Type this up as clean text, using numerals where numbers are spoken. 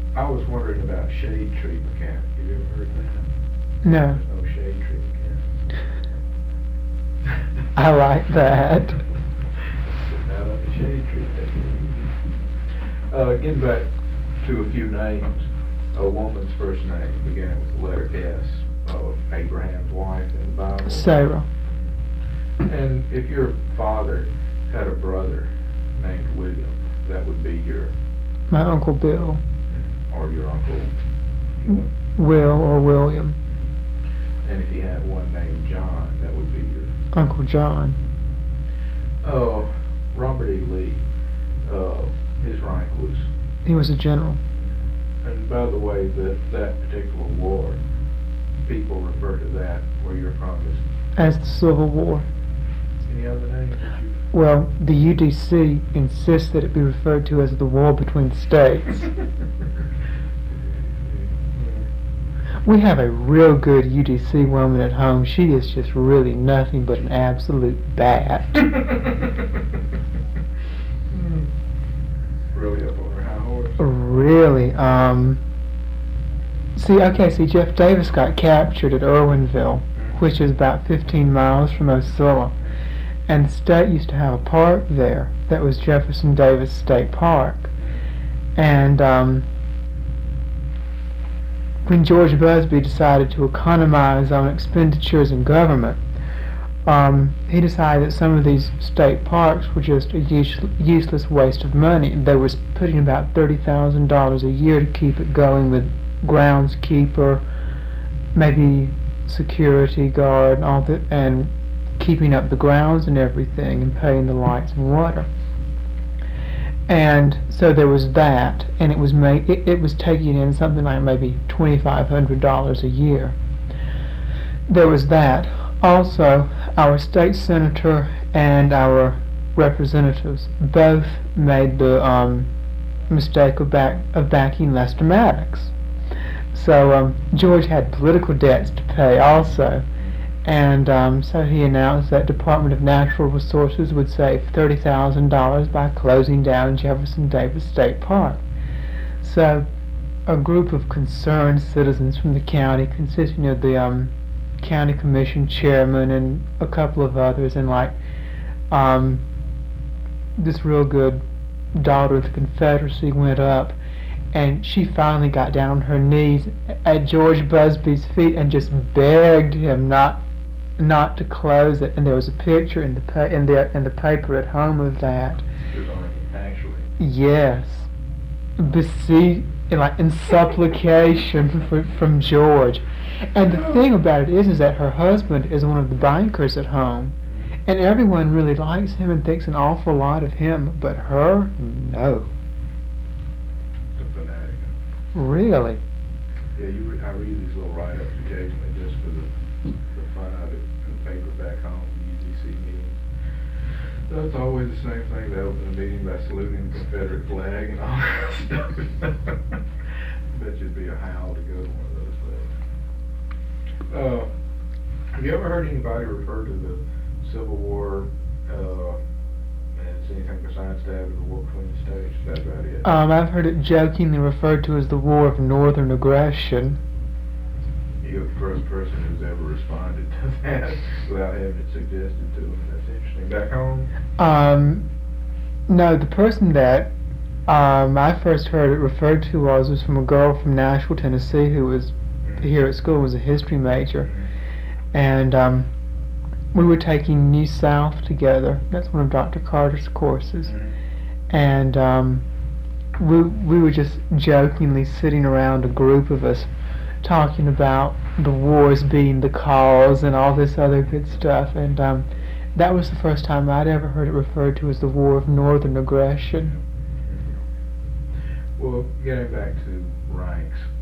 I was wondering about shade tree mechanic. Have you ever heard of that? No. There's no shade tree mechanic. I like that. Sitting out on the shade tree. Getting back to a few names. A woman's first name began with the letter S. Abraham's wife in the Bible. Sarah. And if your father had a brother named William, that would be My Uncle Bill. or your uncle. Will or William. And if you had one named John, that would be your Uncle John. Robert E. Lee. His rank was. He was a general. And by the way, that particular war, people refer to that where you're from As the Civil War. Any other names that you? Well, the UDC insists that it be referred to as the war between the states. We have a real good UDC woman at home. She is just really nothing but an absolute bat. Really up on her high horse? Really, see, Jeff Davis got captured at Irwinville, which is about 15 miles from Ocilla. And the state used to have a park there that was Jefferson Davis State Park. And when George Busby decided to economize on expenditures in government, he decided that some of these state parks were just a useless waste of money. They was putting about $30,000 a year to keep it going with groundskeeper, maybe security guard, and all that, and keeping up the grounds and everything, and paying the lights and water. And so there was that, and it was taking in something like maybe $2,500 a year. There was that. Also, our state senator and our representatives both made the mistake of backing Lester Maddox. So George had political debts to pay also, and so he announced that Department of Natural Resources would save $30,000 by closing down Jefferson Davis State Park. So a group of concerned citizens from the county, consisting of the county commission chairman and a couple of others, and this real good daughter of the Confederacy, went up, and she finally got down on her knees at George Busby's feet and just begged him not to close it. And there was a picture in the paper at home of that. Actually. Yes, in supplication from George. And the thing about it is that her husband is one of the bankers at home, and everyone really likes him and thinks an awful lot of him, but her, no. The fanatic. Really? Yeah, I read these little write-ups occasionally just for the fun of it in the paper back home, the UDC meetings. So it's always the same thing. They open a meeting by saluting the Confederate flag and all that stuff. Bet you'd be a howl to go to one of those things. Have you ever heard anybody refer to the Civil War as anything besides that of the war between the states? Is that about it? I've heard it jokingly referred to as the War of Northern Aggression. You're the first person who's ever responded to that without having it suggested to them. That's interesting. Back home? No, the person that I first heard it referred to was from a girl from Nashville, Tennessee, who was here at school, was a history major. And we were taking New South together. That's one of Dr. Carter's courses. And we were just jokingly sitting around, a group of us, talking about the wars being the cause and all this other good stuff. And that was the first time I'd ever heard it referred to as the War of Northern Aggression. Well, getting back to ranks,